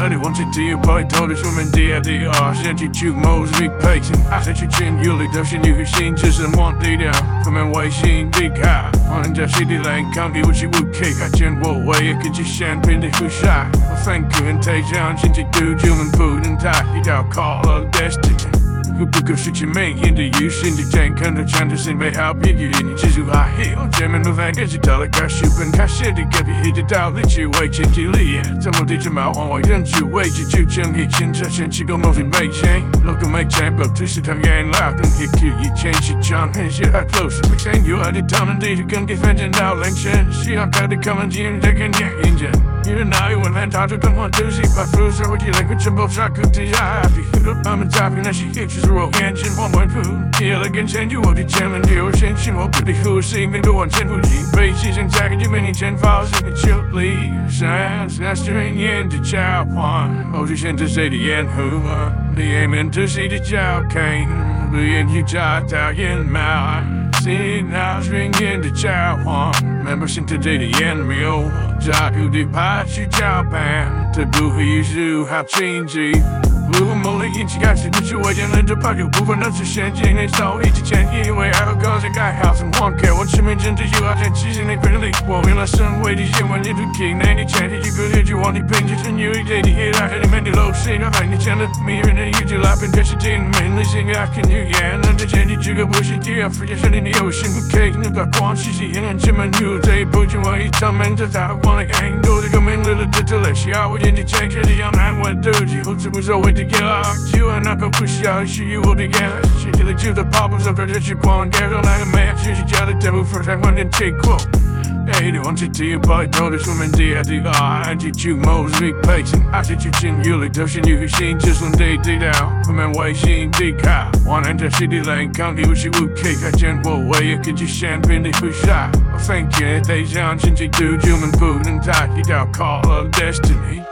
你忘记第一排头的出门 DIDR， 嫌弃出谋是必配情，爱在去见有里都是女性，只是忘低调，后面微信低卡，往人家西地来抗议，我是无 K， 还见我我也跟着先变得不傻，我反个人太强，现在都就们不能太一条 call of destiny。不可事情每天的有心的健康的强的心被好别个你记住还有前面的反开始到了开始本开始的隔壁黑的道理去为前提力怎么地这么往我人去位置就正义现在先去个梦想被钱如果没钱不只是他眼老等黑可以前去讲那些还 close 不想有爱的讨论地就跟给反正到凌晨需要开的看完今天再跟你认真有人哪有问他他就跟我就是把负社会地来个全部杀个地下他们诈骗那些黑就是我眼睛往外扑也了跟前就我的前面有先信我不的呼吸面对往前不离被牺牲加个就被你前方是个就离闪那是人眼的交换我是选择谁的掩护你也面对谁的交看不愿意找到眼毛是那是人眼的交换member 现在这的眼没有扎古的怕去交办这不会有时好经济如果某类引起开始，你去外间人就怕有部分都是陷阱，那手一直前进，因为爱和高兴改好生活，给我前面真的有好像其实那便利，我为了生活的新闻你都听，那你前提一个月就往你拼，就是有一点的黑暗，和你们的楼市，我把你讲的迷人的有就来拼，这是真的美丽，性格看你眼，那这前提这个不是第二，非要说你的有心不 K， 你把光其实也能这么牛，这一步就我一场门，这才会往那个硬度，这个命令的这这类需要我眼睛前这里要难我斗气，或者不说为就按那个不需要需要我的眼，现在的旧的跑步上这就去逛，街上那个美，学习家的这部分才关键结果。哎，你忘记第一排头的出门 DIDR， 安吉出谋是必配情，爱在去见有里都是女性，就算地地道，后面微信低卡，往人家西地来抗议我是无 K， 还见我我也跟着先变得不傻，我反正得想现在都就们不能太一条 call of destiny。